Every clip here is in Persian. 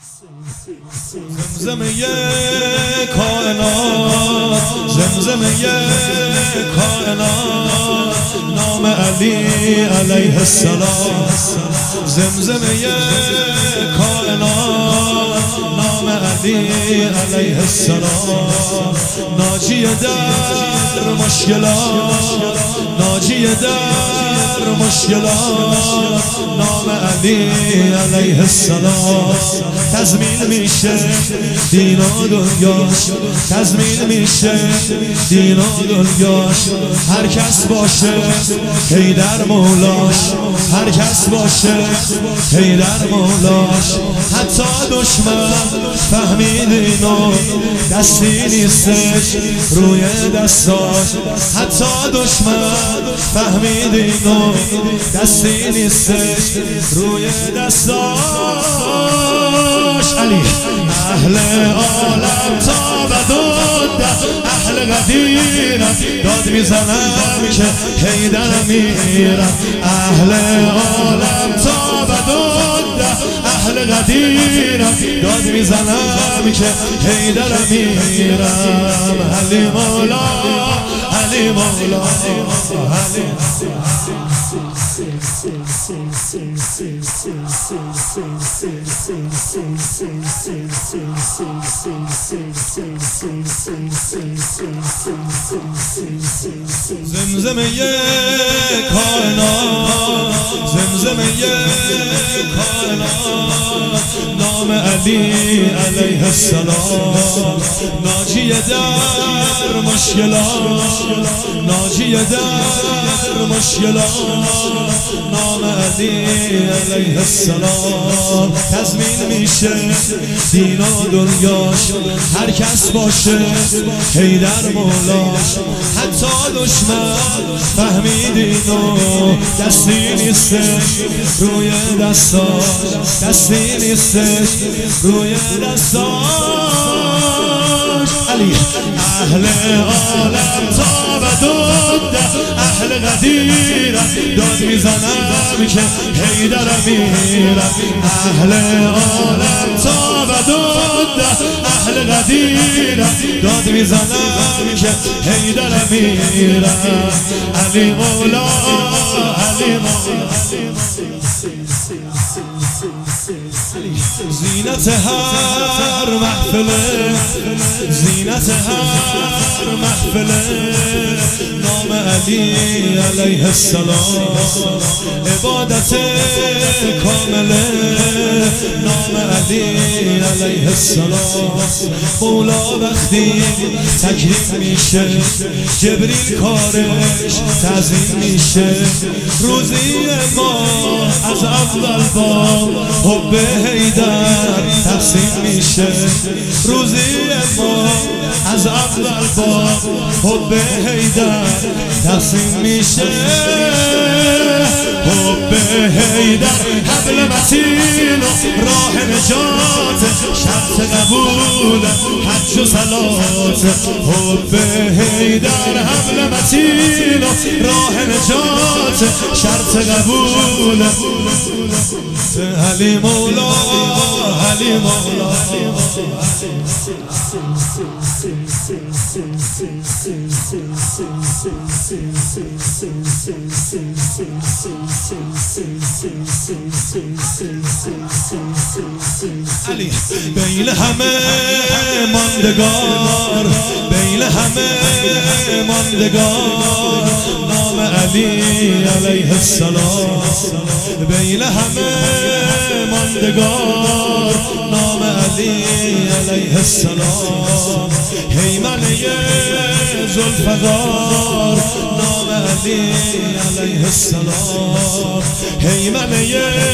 زمزمه کائنات، زمزمه کائنات، نام علی علیه السلام. زمزمه کائنات، نام علی علیه السلام. ناجی در مشکلات، ناجی در مشکلات، نام علی علیه السلام. تضمین میشه دین و دنیاش، تضمین میشه دین و دنیاش. هر کس باشه حیدر مولاش، هر کس باشه حیدر مولاش. حتی دشمن فهمید اینو، دستی نیستش روی دستاش. حتی دشمن فهمید اینو، دستی نیستش روی دستاش. علی اهل عالم تا بدود، اهل قدیرم داد میزنم که حیدر میرم. اهل عالم تا بدود، اهل قدیرم داد میزنم که حیدر میرم. علی مولا، علی مولا، علی زمزمه کائنات، زمزمه کائنات، نام علی علیه السلام. ناجی در مشکلات، ناجی در مشکلات، نام علی علیه السلام. تضمین میشه دین و دنیاش، هر کس باشه حیدر مولاش. حتی دشمن فهمید اینو، دستی نیستش روی دستاش، دستی نیستش روی دستاش. علی اهل عالم تا بدود، اهل قدیرم داد میزنم که حیدر میرم. اهل عالم تا بدود، اهل قدیرم داد میزنم که حیدر میرم. علی مولا، علی مولا. زینت هر محفله، زینت هر محفله، نام علی علیه السلام. عبادت کامله، نام علی علیه السلام. مولا وقتی تکریم میشه، جبریل کارش تعظیم میشه. روزی ما از اول با حب حیدر تقسیم میشه. روزی ما از اول با حب حیدر تقسیم میشه. حب حیدر حبل متین و راه نجات، شرط قبول حج و صلات. حب حیدر حبل متین و راه نجات، شرط قبول. علی مولا، علی مولا. علی بین همه ماندگار، بین همه ماندگار، نام علی علیه السلام. بین همه ماندگار، نام علی علیه السلام. هیمنه ذوالفقار، نام علی علیه السلام. هیمنه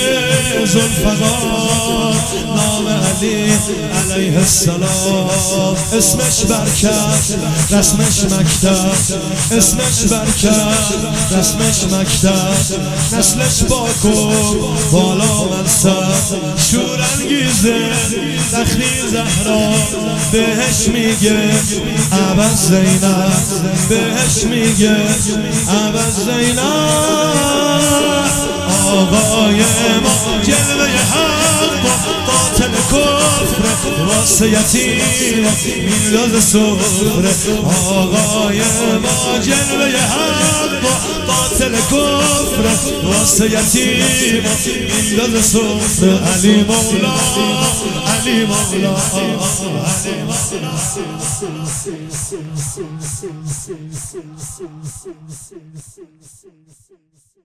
ذوالفقار، نام علی علیه السلام. اسمش برکت، رسمش مکتب، اسمش برکت، رسمش مکتب. نسلش باکو بالا منصب، شورانگیزه دخلی زهرا. بهش میگه عباس زینب، بهش میگه عباس زینب. آقای ما جلوه حق قاتل کن واسه یتیم میندازه سفره آقای ما جلوه حق و باطل کفر واسه یتیم میندازه سفره علی مولا علی مولا علی مولا